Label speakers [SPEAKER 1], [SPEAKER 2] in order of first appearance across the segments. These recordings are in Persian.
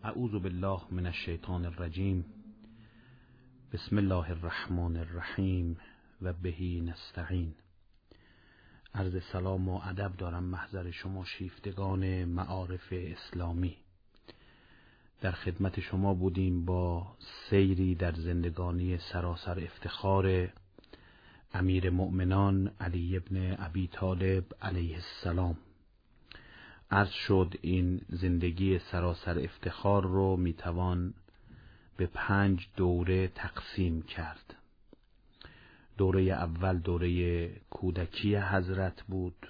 [SPEAKER 1] اعوذ بالله من الشیطان الرجیم. بسم الله الرحمن الرحیم و بهی نستعین. عرض سلام و ادب دارم محضر شما شیفتگان معارف اسلامی. در خدمت شما بودیم با سیری در زندگانی سراسر افتخار امیر مؤمنان علی ابن ابی طالب علیه السلام. عرض شد این زندگی سراسر افتخار رو میتوان به 5 دوره تقسیم کرد. دوره اول دوره کودکی حضرت بود،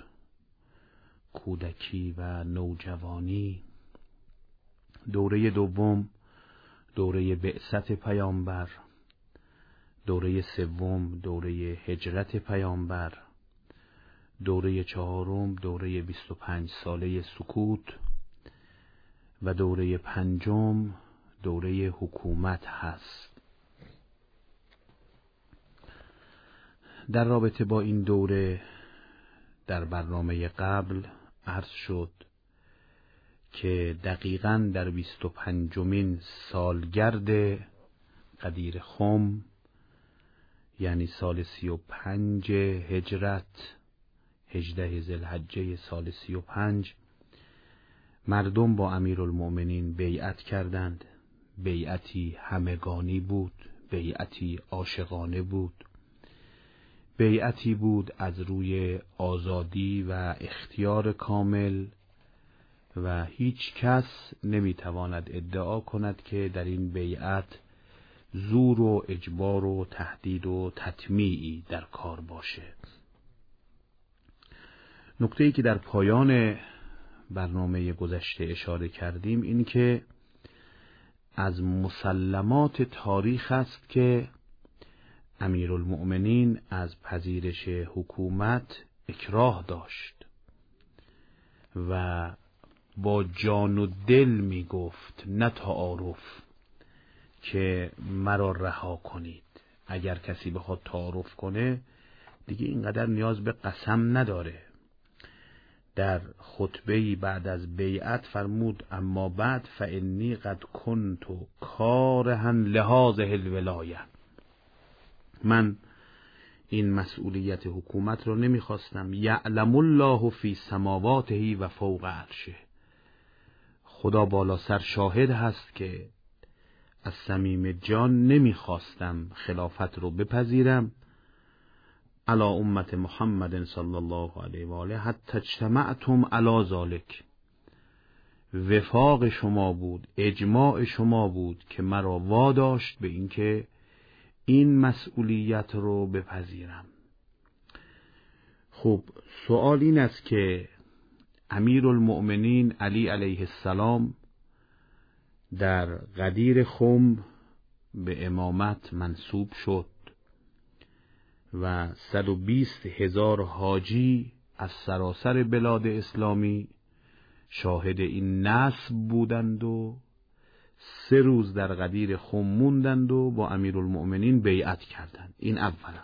[SPEAKER 1] کودکی و نوجوانی. دوره دوم دوره بعثت پیامبر. دوره سوم دوره هجرت پیامبر. دوره چهارم دوره 25 ساله سکوت و دوره پنجم دوره حکومت هست. در رابطه با این دوره در برنامه قبل عرض شد که دقیقاً در 25مین سالگرد غدیر خم، یعنی سال 35 هجرت، 18 ذوالحجه سال 35، مردم با امیرالمؤمنین بیعت کردند. بیعتی همگانی بود، بیعتی عاشقانه بود، بیعتی بود از روی آزادی و اختیار کامل و هیچ کس نمیتواند ادعا کند که در این بیعت زور و اجبار و تهدید و تطمیعی در کار باشه. نکته‌ای که در پایان برنامه گذشته اشاره کردیم این که از مسلمات تاریخ است که امیرالمؤمنین از پذیرش حکومت اکراه داشت و با جان و دل می گفت، نه تعارف، که مرا رها کنید. اگر کسی بخواد تعارف کنه دیگه اینقدر نیاز به قسم نداره. در خطبه‌ای بعد از بیعت فرمود اما بعد فانی قد کنت کارها لهذه الولایه. من این مسئولیت حکومت رو نمیخواستم. یعلم الله فی سماواته و فوق عرشه. خدا بالا سر شاهد هست که از صمیم جان نمیخواستم خلافت رو بپذیرم علی امت محمد صلی الله علیه و آله حتی اجتمعتم علی ذلک. وفاق شما بود، اجماع شما بود که مرا واداشت به اینکه این مسئولیت رو بپذیرم. خب سوال این است که امیرالمؤمنین علی علیه السلام در غدیر خم به امامت منصوب شد و 120,000 حاجی از سراسر بلاد اسلامی شاهد این نصب بودند و 3 روز در غدیر خم موندند و با امیرالمؤمنین بیعت کردند. این اولا.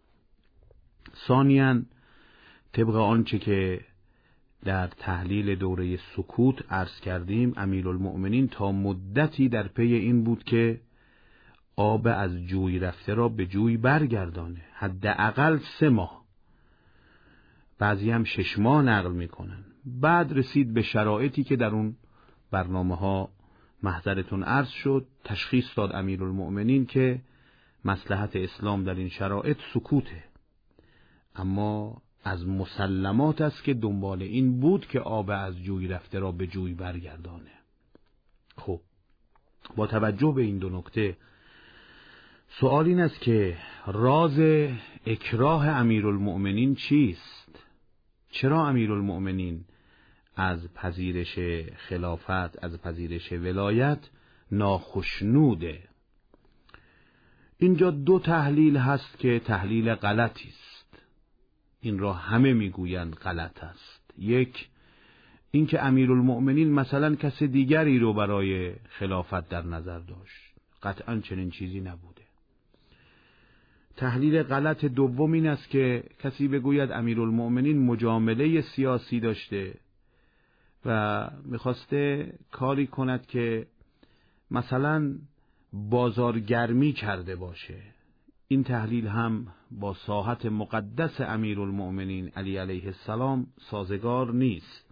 [SPEAKER 1] ثانیاً طبق آنچه که در تحلیل دوره سکوت عرض کردیم، امیرالمؤمنین تا مدتی در پی این بود که آب از جوی رفته را به جوی برگردانه. حداقل 3 ماه، بعضی هم 6 ماه نقل میکنن. بعد رسید به شرایطی که در اون برنامه ها محضرتون عرض شد. تشخیص داد امیرالمؤمنین که مصلحت اسلام در این شرایط سکوته، اما از مسلمات است که دنبال این بود که آب از جوی رفته را به جوی برگردانه. خب با توجه به این 2 نکته سوال این است که راز اکراه امیرالمؤمنین چیست؟ چرا امیرالمؤمنین از پذیرش خلافت، از پذیرش ولایت ناخشنوده؟ اینجا 2 تحلیل هست که تحلیل غلطی است. این را همه میگویند غلط است. یک، اینکه امیرالمؤمنین مثلا کس دیگری رو برای خلافت در نظر داشت. قطعاً چنین چیزی نبوده. تحلیل غلط دوم این است که کسی بگوید امیرالمؤمنین مجامله سیاسی داشته و میخواسته کاری کند که مثلا بازارگرمی کرده باشه. این تحلیل هم با ساحت مقدس امیرالمؤمنین علی علیه السلام سازگار نیست.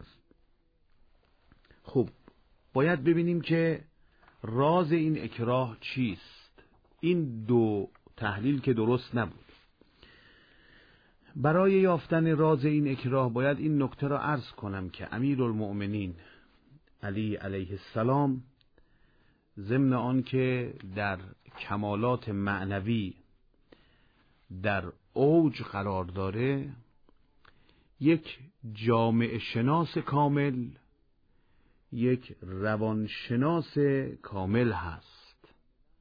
[SPEAKER 1] خب باید ببینیم که راز این اکراه چیست. این دو تحلیل که درست نبود. برای یافتن راز این اکراه باید این نکته را عرض کنم که امیرالمؤمنین علی علیه السلام ضمن آن که در کمالات معنوی در اوج قرار داره، یک جامعه شناس کامل، یک روانشناس کامل هست.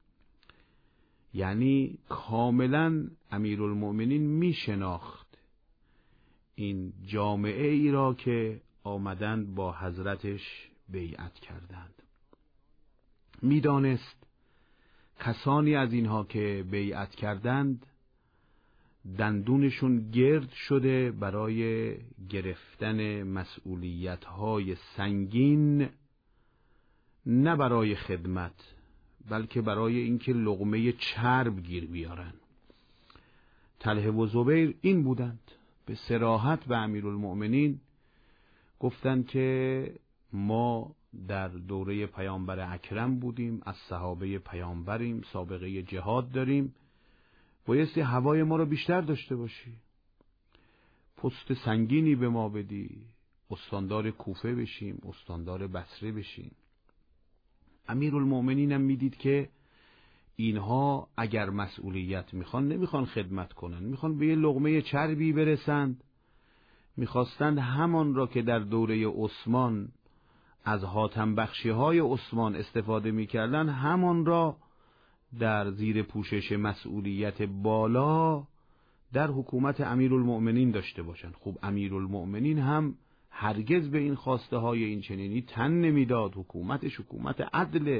[SPEAKER 1] یعنی کاملا امیرالمؤمنین می شناخت این جامعه ای را که آمدند با حضرتش بیعت کردند. می دانست کسانی از اینها که بیعت کردند دندونشون گرد شده برای گرفتن مسئولیت‌های سنگین، نه برای خدمت بلکه برای اینکه لقمه چرب گیر بیارن. طلحه و زبیر این بودند. به صراحت به امیرالمؤمنین گفتند که ما در دوره پیامبر اکرم بودیم، از صحابه پیامبریم، سابقه جهاد داریم، بایستی هوای ما رو بیشتر داشته باشی، پست سنگینی به ما بدی، استاندار کوفه بشیم، استاندار بصره بشیم. امیرالمؤمنین هم میدید که اینها اگر مسئولیت میخوان نمیخوان خدمت کنن، میخوان به یه لقمه چربی برسند. میخواستند همان را که در دوره عثمان از حاتم بخشی های عثمان استفاده میکردن، همان را در زیر پوشش مسئولیت بالا در حکومت امیرالمؤمنین داشته باشند. خب امیرالمؤمنین هم هرگز به این خواسته های این چنینی تن نمیداد. حکومتش حکومت عدل.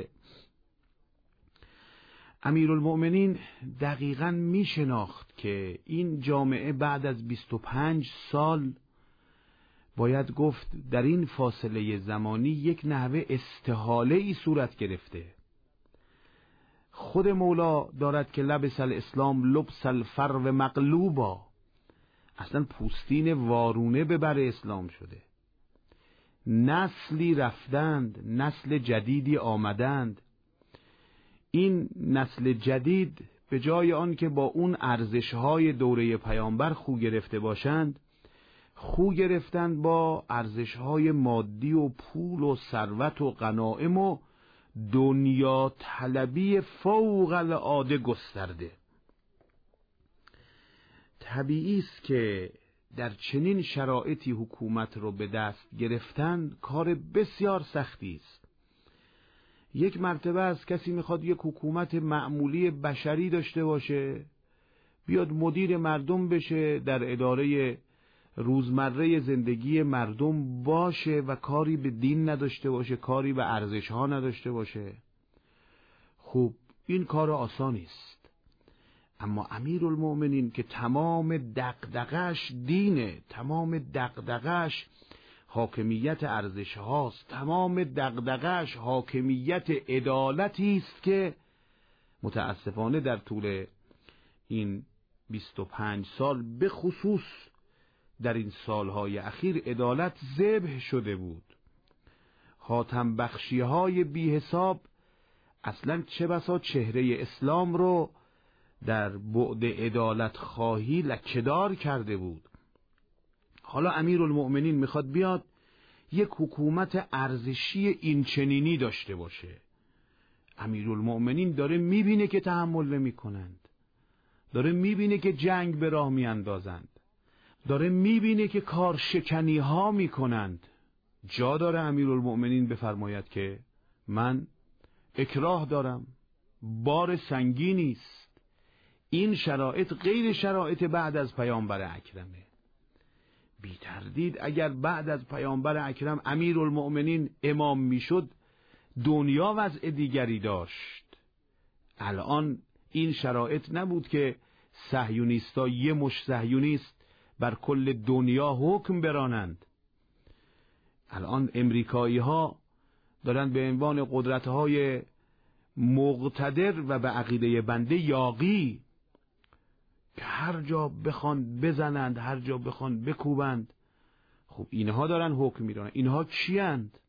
[SPEAKER 1] امیرالمؤمنین دقیقاً می شناخت که این جامعه بعد از 25 سال باید گفت در این فاصله زمانی یک نحوه استحاله ای صورت گرفته. خود مولا دارد که لبس الاسلام لبس الفرو مقلوبا، اصلا پوستین وارونه به بر اسلام شده. نسلی رفتند، نسل جدیدی آمدند. این نسل جدید به جای آن که با اون ارزش‌های دوره پیامبر خو گرفته باشند، خو گرفتند با ارزش‌های مادی و پول و ثروت و غنایم و دنیا طلبی فوق العاده گسترده. طبیعی است که در چنین شرایطی حکومت رو به دست گرفتن کار بسیار سختی است. یک مرتبه از کسی میخواد یک حکومت معمولی بشری داشته باشه، بیاد مدیر مردم بشه، در اداره روزمره زندگی مردم باشه و کاری به دین نداشته باشه، کاری به ارزش ها نداشته باشه. خب این کار آسانی است. اما امیرالمؤمنین که تمام دغدغه‌اش دینه، تمام دغدغه‌اش حاکمیت ارزش هاست، تمام دغدغه‌اش حاکمیت عدالتی است که متاسفانه در طول این 25 سال به خصوص در این سالهای اخیر عدالت ذبح شده بود. حاتم بخشی های بی حساب اصلا چه بسا چهره اسلام رو در بعد عدالت خواهی لکه‌دار کرده بود. حالا امیرالمؤمنین میخواد بیاد یک حکومت ارزشی این چنینی داشته باشه. امیرالمؤمنین داره میبینه که تحمل نمی کنند، داره میبینه که جنگ به راه میاندازند، داره میبینه که کارشکنی ها میکنند. جا داره امیرالمؤمنین بفرماید که من اکراه دارم، بار سنگینی است. این شرایط غیر شرایط بعد از پیامبر اکرمه. بی تردید اگر بعد از پیامبر اکرم امیرالمؤمنین امام میشد، دنیا وضع دیگری داشت. الان این شرایط نبود که صهیونیستا یه مش صهیونیست بر کل دنیا حکم برانند. الان امریکایی ها دارن به عنوان قدرت‌های مقتدر و به عقیده بنده یاغی که هر جا بخوان بزنند، هر جا بخوان بکوبند. خب اینها دارن حکم میرن. اینها کیند؟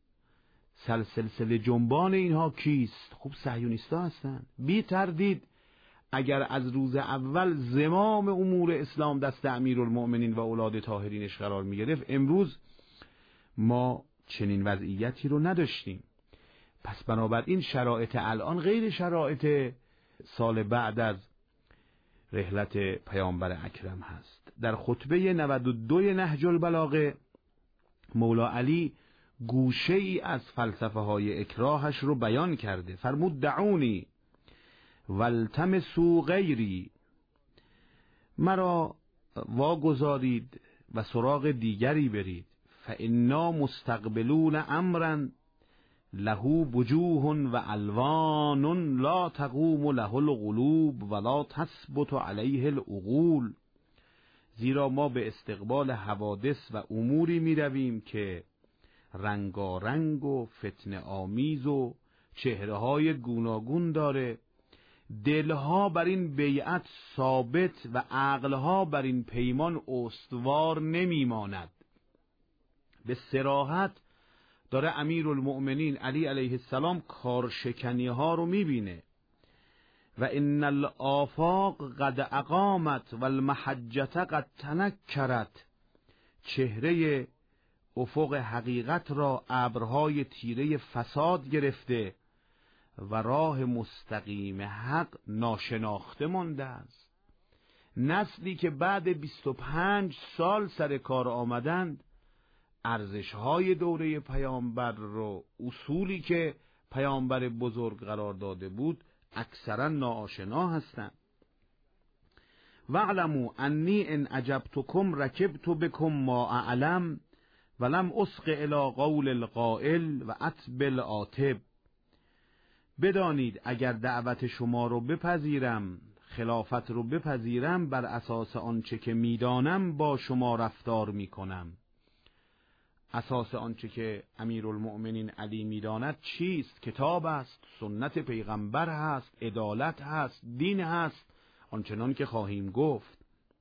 [SPEAKER 1] سلسله جنبان اینها کیست؟ خب صهیونیستا هستند. بی تردید اگر از روز اول زمام امور اسلام دست امیرالمؤمنین و اولاد طاهرینش قرار می گرفت، امروز ما چنین وضعیتی رو نداشتیم. پس بنابراین شرایط الان غیر شرایط سال بعد از رحلت پیامبر اکرم هست. در خطبه 92 نهج البلاغه مولا علی گوشه ای از فلسفه های اکراهش رو بیان کرده. فرمود دعونی والتمسوا غیری، مرا واگذارید و سراغ دیگری برید. فانا مستقبلون امرا له وجوه و الوان لا تقوم له القلوب ولا تثبت علیه العقول. زیرا ما به استقبال حوادث و اموری می رویم که رنگارنگ و فتنه آمیز و چهره‌های گوناگون داره. دلها بر این بیعت ثابت و عقلها بر این پیمان استوار نمیماند. به صراحت داره امیرالمؤمنین علی علیه السلام کارشکنی ها رو میبینه. و ان الآفاق قد اقامت و المحجت قد تنکرت. چهره افق حقیقت را ابرهای تیره فساد گرفته و راه مستقیم حق ناشناخته مانده است. نسلی که بعد 25 سال سر کار آمدند، ارزش‌های دوره پیامبر رو، اصولی که پیامبر بزرگ قرار داده بود، اکثرا ناآشنا هستند. واعلموا انی ان عجبتکم رکبت بکم ما اعلم ولم اسق الی قول القائل و اتبع العاتب. بدانید اگر دعوت شما رو بپذیرم، خلافت رو بپذیرم، بر اساس آنچه که میدانم با شما رفتار میکنم. اساس آنچه که امیرالمؤمنین علی میداند چیست؟ کتاب است، سنت پیغمبر هست، عدالت هست، دین هست، آنچنان که خواهیم گفت.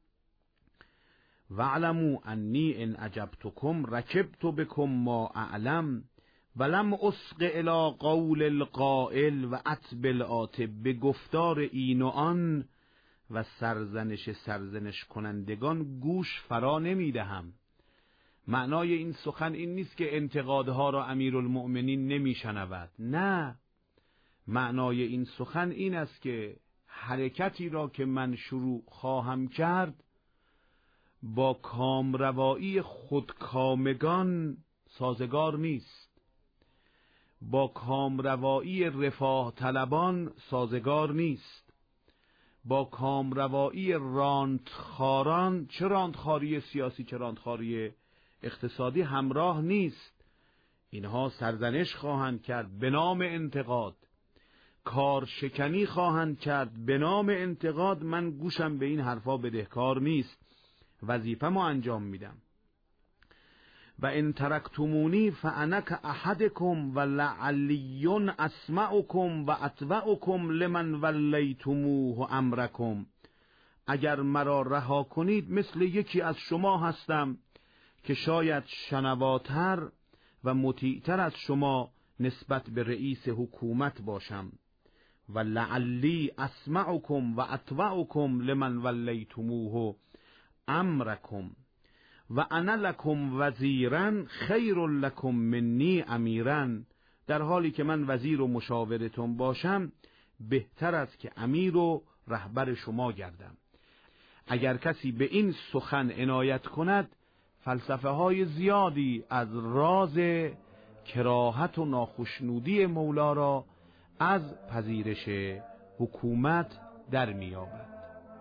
[SPEAKER 1] واعلموا انی ان عجبتکم رکبت بکم ما اعلم ولم اسق الی قول القائل و اتبع العاتب. به گفتار این و آن و سرزنش کنندگان گوش فرا نمیدهم. معنای این سخن این نیست که انتقادها را امیرالمؤمنین نمیشنود. نه، معنای این سخن این است که حرکتی را که من شروع خواهم کرد با کامروایی خودکامگان سازگار نیست، با کامروایی رفاه طلبان سازگار نیست، با کامروایی راندخاران، چه راندخاری سیاسی چه راندخاری اقتصادی همراه نیست. اینها سرزنش خواهند کرد به نام انتقاد، کارشکنی خواهند کرد به نام انتقاد. من گوشم به این حرفا بدهکار نیست، وظیفه‌مو انجام میدم. و ان ترکتمونی فانا کاحدکم و لعلی اسمعکم و اتبعکم لمن ولیتموه امرکم. اگر مرا رها کنید مثل یکی از شما هستم که شاید شنواتر و مطیعتر از شما نسبت به رئیس حکومت باشم. و لعلی اسمعکم و اتبعکم لمن ولیتموه امرکم و انا لکم وزیرا خیر لکم منی امیرا. در حالی که من وزیر و مشاورتون باشم بهتر است که امیر و رهبر شما گردم. اگر کسی به این سخن عنایت کند، فلسفه های زیادی از راز کراهت و ناخشنودی مولا را از پذیرش حکومت در می‌یابد.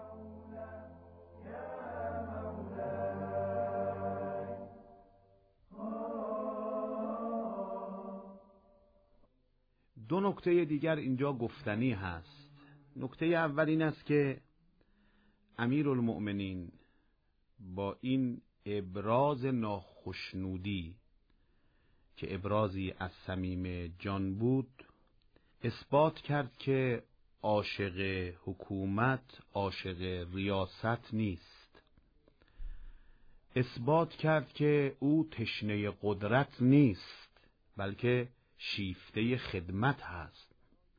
[SPEAKER 1] دو نکته دیگر اینجا گفتنی هست. نکته اول این است که امیرالمؤمنین با این ابراز ناخشنودی که ابرازی از صمیم جان بود، اثبات کرد که عاشق حکومت عاشق ریاست نیست. اثبات کرد که او تشنه قدرت نیست، بلکه شیفته خدمت هست.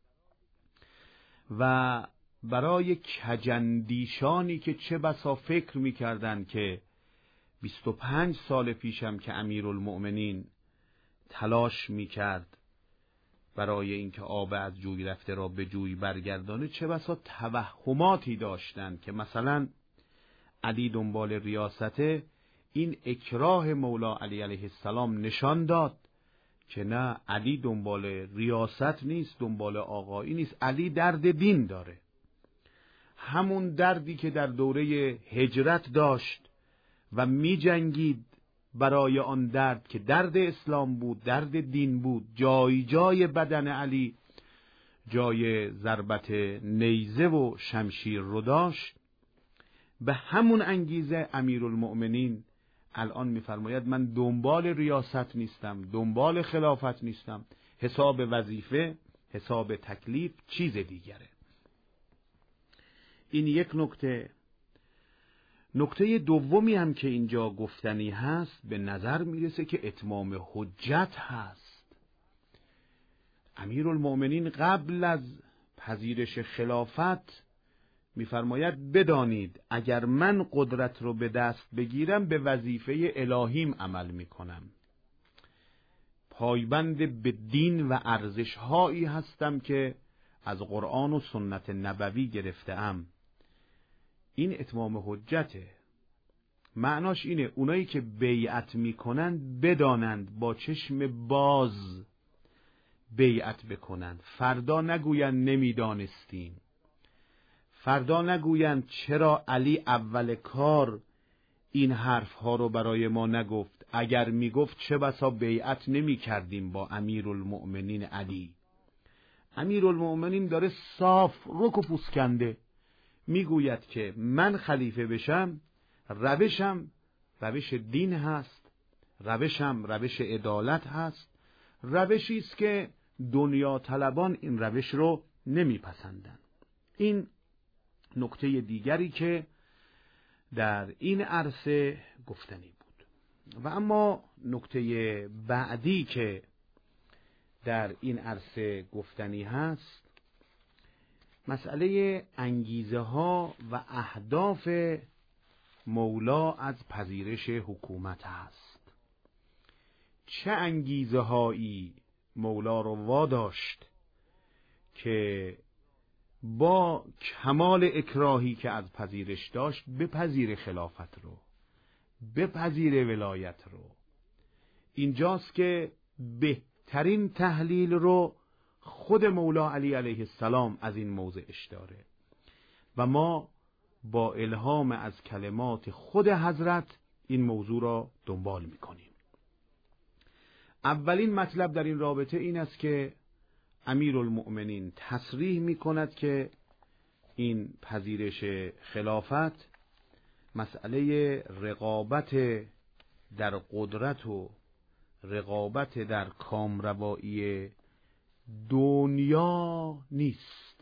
[SPEAKER 1] و برای کجندیشانی که چه بسا فکر می‌کردند که 25 سال پیشم که امیرالمؤمنین تلاش می‌کرد برای اینکه آب از جوی رفته را به جوی برگردانه، چه بسا توهماتی داشتند که مثلا علی دنبال ریاسته، این اکراه مولا علی علیه السلام نشان داد که نه، علی دنبال ریاست نیست، دنبال آقایی نیست، علی درد دین داره. همون دردی که در دوره هجرت داشت و می جنگید برای آن درد که درد اسلام بود، درد دین بود، جای جای بدن علی جای ضربت نیزه و شمشیر رو داشت. به همون انگیزه امیرالمؤمنین الان میفرماید من دنبال ریاست نیستم، دنبال خلافت نیستم، حساب وظیفه، حساب تکلیف چیز دیگره. این یک نکته. نکته دومی هم که اینجا گفتنی هست، به نظر میرسه که اتمام حجت هست. امیرالمؤمنین قبل از پذیرش خلافت میفرماید بدانید اگر من قدرت رو به دست بگیرم به وظیفه الهیم عمل میکنم، پایبند به دین و ارزش‌هایی هستم که از قرآن و سنت نبوی گرفته‌ام. این اتمام حجته. معناش اینه اونایی که بیعت میکنند بدانند با چشم باز بیعت بکنند. فردا نگویند نمیدانستیم، فردا نگویند چرا علی اول کار این حرفها رو برای ما نگفت، اگر میگفت چه بسا بیعت نمی کردیم با امیرالمؤمنین علی. امیرالمؤمنین داره صاف رک و پوسکنده میگوید که من خلیفه بشم، روشم روش دین هست، روشم روش عدالت هست، روشی است که دنیا طلبان این روش رو نمیپسندن. این نکته دیگری که در این عرصه گفتنی بود. و اما نکته بعدی که در این عرصه گفتنی هست، مسئله انگیزه ها و اهداف مولا از پذیرش حکومت هست. چه انگیزه هایی مولا رو واداشت که با کمال اکراهی که از پذیرش داشت بپذیر خلافت رو، بپذیر ولایت رو. اینجاست که بهترین تحلیل رو خود مولا علی علیه السلام از این موضعش داره و ما با الهام از کلمات خود حضرت این موضوع را دنبال میکنیم. اولین مطلب در این رابطه این است که امیرالمؤمنین تصریح میکند که این پذیرش خلافت مسئله رقابت در قدرت و رقابت در کامروایی دنیا نیست.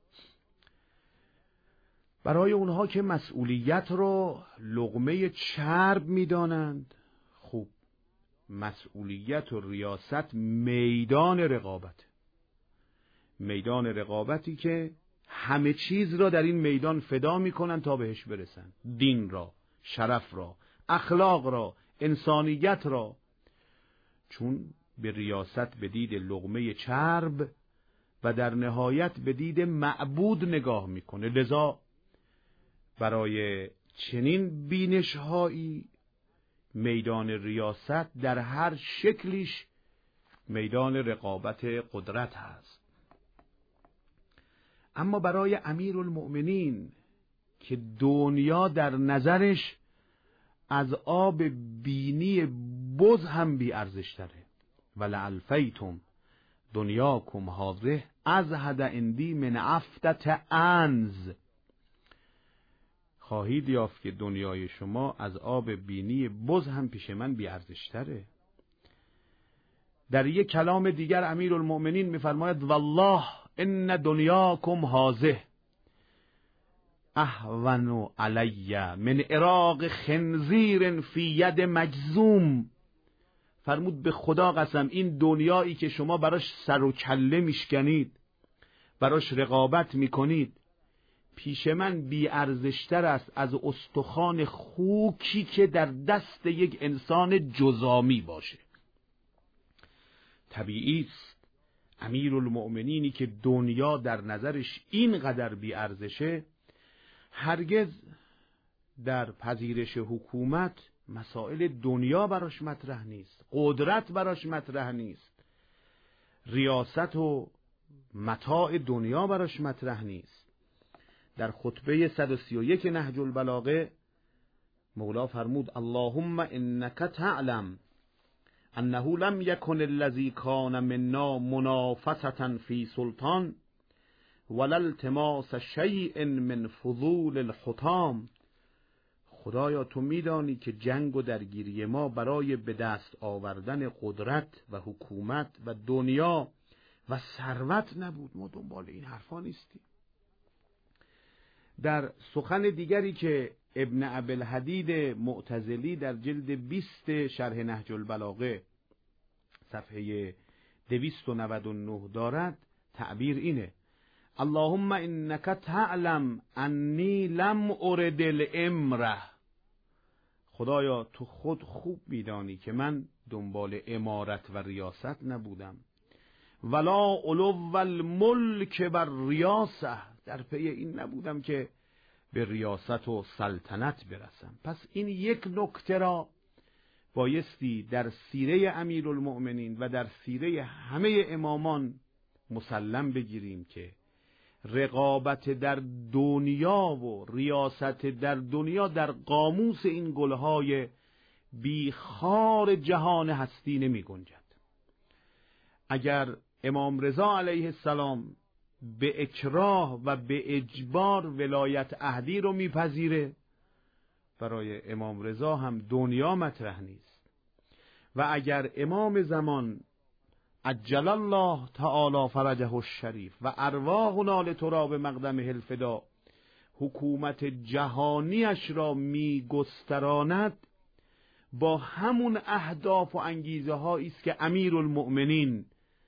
[SPEAKER 1] برای اونها که مسئولیت رو لقمه چرب میدانند، خوب، مسئولیت و ریاست میدان رقابت، میدان رقابتی که همه چیز را در این میدان فدا میکنن تا بهش برسن، دین را، شرف را، اخلاق را، انسانیت را، چون به ریاست به دید لقمه چرب و در نهایت به دید معبود نگاه میکنه. لذا برای چنین بینش‌هایی میدان ریاست در هر شکلیش میدان رقابت قدرت هست. اما برای امیرالمؤمنین که دنیا در نظرش از آب بینی بز هم بی ارزش تره، ولعلفیتم دنیاکم هذه ازهد عندی من عفتة انز، خواهید یافت که دنیای شما از آب بینی بز هم پیش من بی ارزش تره. در یک کلام دیگر امیرالمؤمنین میفرماید والله ان دنیاکم هذه اهون علی من عراق خنزیر فی ید مجذوم. فرمود به خدا قسم این دنیایی که شما براش سر و کله میشکنید، براش رقابت میکنید، پیش من بی ارزشتر است از استخوان خوکی که در دست یک انسان جزامی باشه. طبیعی است امیرالمؤمنینی که دنیا در نظرش اینقدر بی ارزشه، هرگز در پذیرش حکومت مسائل دنیا براش مطرح نیست، قدرت براش مطرح نیست، ریاست و متاع دنیا براش مطرح نیست. در خطبه 131 نهج البلاغه مولا فرمود اللهم انک تعلم انه لم یکن الذی کان منا منافسة فی سلطان ولا التماس شیء من فضول الحطام. خدایا تو میدانی که جنگ و درگیری ما برای به دست آوردن قدرت و حکومت و دنیا و ثروت نبود، ما دنبال این حرفا نیستیم. در سخن دیگری که ابن ابوالحدید معتزلی در جلد 20 شرح نهج البلاغه صفحه 299 دارد، تعبیر اینه اللهم انک تعلم انی لم ارد الامره. خدایا تو خود خوب میدانی که من دنبال امارت و ریاست نبودم، ولا علو الملک بر ریاسه، در پی این نبودم که به ریاست و سلطنت برسم. پس این یک نکته را بایستی در سیره امیرالمؤمنین و در سیره همه امامان مسلم بگیریم که رقابت در دنیا و ریاست در دنیا در قاموس این گلهای بیخار جهان هستی نمی گنجد. اگر امام رضا علیه السلام به اکراه و به اجبار ولایت عهدی رو میپذیره، برای امام رضا هم دنیا مطرح نیست. و اگر امام زمان عجل الله تعالی فرجه الشریف و ارواحنا لتراب مقدمه الفدا حکومت جهانیش را میگستراند، با همون اهداف و انگیزه هایی است که امیرالمؤمنین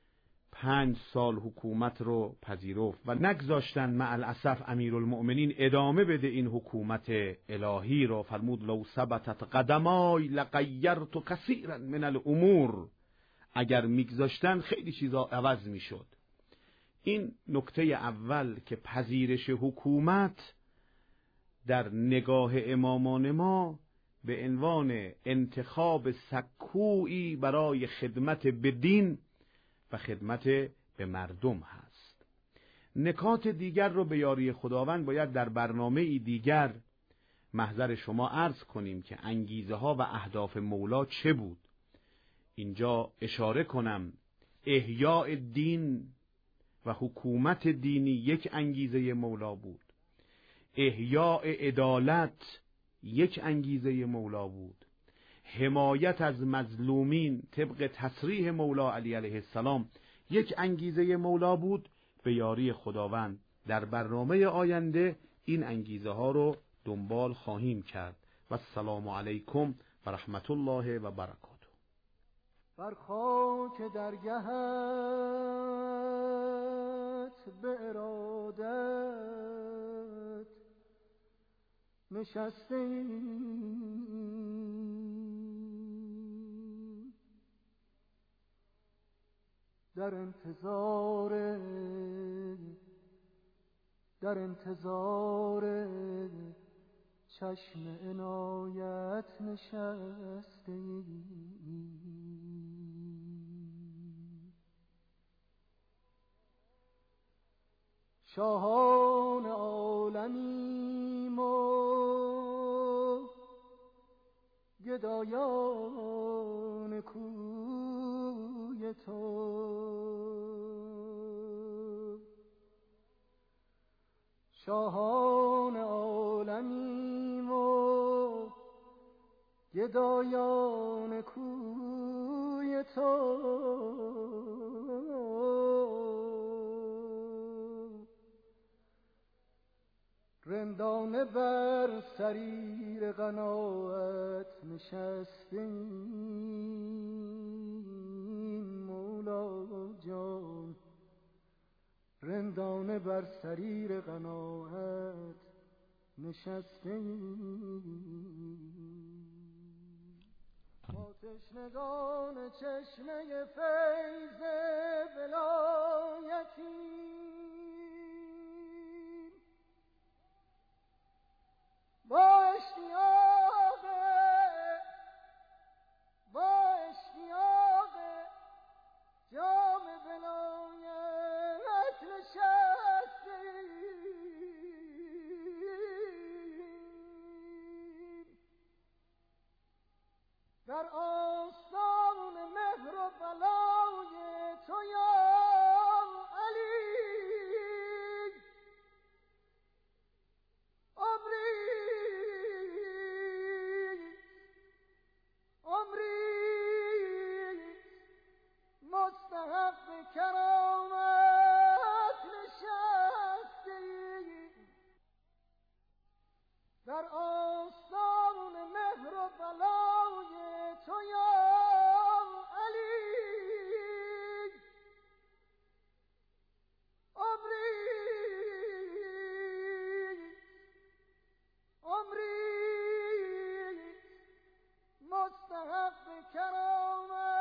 [SPEAKER 1] 5 سال حکومت رو پذیرفت و نگذاشتن مع الاسف امیرالمؤمنین ادامه بده این حکومت الهی را. فرمود لو ثبتت قدمای لغیرت کثیرا من الامور، اگر میگذاشتن خیلی چیزا عوض میشد. این نکته اول که پذیرش حکومت در نگاه امامان ما به عنوان انتخاب سکویی برای خدمت به دین و خدمت به مردم هست. نکات دیگر رو به یاری خداوند باید در برنامه دیگر محضر شما عرض کنیم که انگیزه ها و اهداف مولا چه بود. اینجا اشاره کنم احیاء دین و حکومت دینی یک انگیزه مولا بود، احیاء عدالت یک انگیزه مولا بود، حمایت از مظلومین طبق تصریح مولا علی علیه السلام یک انگیزه مولا بود. به یاری خداوند در برنامه آینده این انگیزه ها رو دنبال خواهیم کرد. و السلام علیکم و رحمت الله و برکاته.
[SPEAKER 2] بر خاک درگهت به ارادت نشسته در انتظار چشم عنایت نشسته. شاهان عالمیم و گدایان کوی تو، شاهان عالمیم و گدایان کوی کوی تو رندانه بر سریر قناعت نشستیم مولا جان، رندانه بر سریر قناعت نشستیم. با تشنگان چشمه فیض ولایتی با اشتیاق جام ولایت نشستیم در آستان مهر و بلای تو یا علی. مستحق کرامت نشستی در آستان مهر و بلای تو یا علی. عمری مستحق کرامت